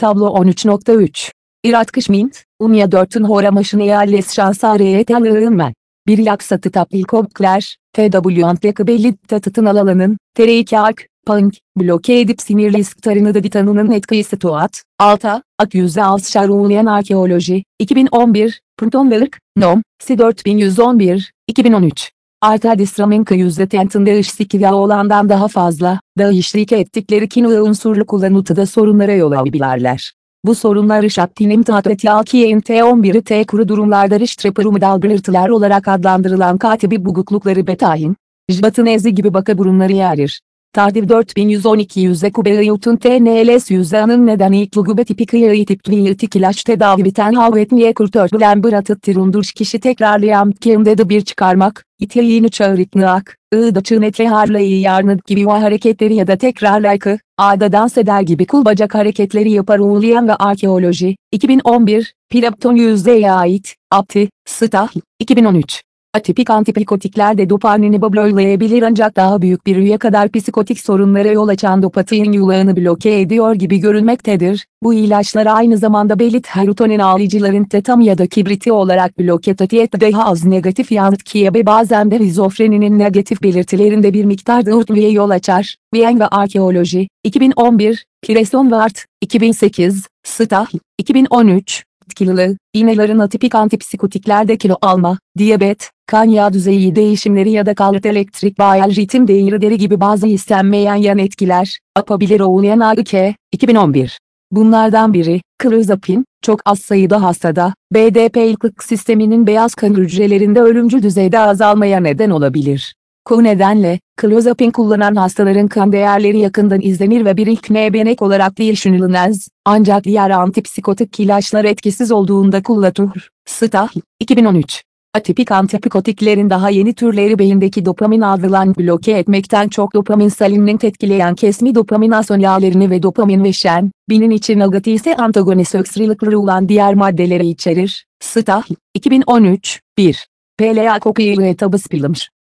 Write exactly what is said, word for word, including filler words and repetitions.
Tablo on üç nokta üç. İratkışmint, Unya dörtün horamaşını eyalles şansareye telığınmen. Bir laksatı tapilkobkler, T W antlakı belli tatıtın alanın, T R iki ak, punk, bloke edip sinirli isktarını da ditanının etkisi tuat, alta, ak yüzde alşar uğlayan arkeoloji, iki bin on bir, Punton Velik, Nom, S dört bin yüz on bir, iki bin on üç. Arta disramenka yüzde tentinde işsikiva olandan daha fazla, da işlik ettikleri kino unsurlu kullanıtıda sorunlara yol açabilirler. Bu sorunlar işaretlinim tatvetyakiyen T on bir'i T kuru durumlarda riştreperumidalbırtılar olarak adlandırılan katibi buguklukları betahin, jbatın ezi gibi baka burunları yerir. Tardiv dört bin yüz on iki yüzde kubeyutun T N L S yüzde anın nedeni iklugube tipikiyayı tipkviyıtik ilaç tedavi biten havvetniye kurtörtülen bıratıt tirunduş kişi tekrarlayan kendede de bir çıkarmak, itiyini çağırıknıak, ııda çığnetle harlayı yarnık gibi o hareketleri ya da tekrarlaykı, ağda dans eder gibi kul bacak hareketleri yapar uğlayan ve arkeoloji, iki bin on bir, Pirapton yüzdeye ait, Apti, Stah, iki bin on üç. Atipik antipikotikler de dopamini blokelayabilir ancak daha büyük bir üye kadar psikotik sorunlara yol açan dopatin yulağını bloke ediyor gibi görünmektedir. Bu ilaçlar aynı zamanda belit serotonin alıcıların tetam ya da kibriti olarak bloketatiyette daha az negatif yankıya ve bazen de şizofreninin negatif belirtilerinde bir miktar dağıtmaya yol açar. Wien ve arkeoloji, iki bin on bir, Pireson Wart, iki bin sekiz, Stah, iki bin on üç. Etkili, iğnelerin atipik antipsikotiklerde kilo alma, diyabet, kan yağ düzeyi değişimleri ya da kalrt elektrik bağıl ritim değişimleri gibi bazı istenmeyen yan etkiler, yapabilir uğrayan A K, iki bin on bir. Bunlardan biri, klozapin, çok az sayıda hastada, B D P ilklık sisteminin beyaz kan hücrelerinde ölümcül düzeyde azalmaya neden olabilir. Bu nedenle, klozapin kullanan hastaların kan değerleri yakından izlenir ve bir ilk nebenek olarak değil düşünülmez, ancak diğer antipsikotik ilaçlar etkisiz olduğunda kullanılır. Stah, iki bin on üç. Atipik antipsikotiklerin daha yeni türleri beyindeki dopamin algılan bloke etmekten çok dopamin salinini etkileyen kesmi dopaminasyon yağlarını ve dopamin ve şen, binin için negatise antagonist öksürükleri olan diğer maddeleri içerir. Stah, iki bin on üç, bir. P L A kokuyu etabı spilmiş.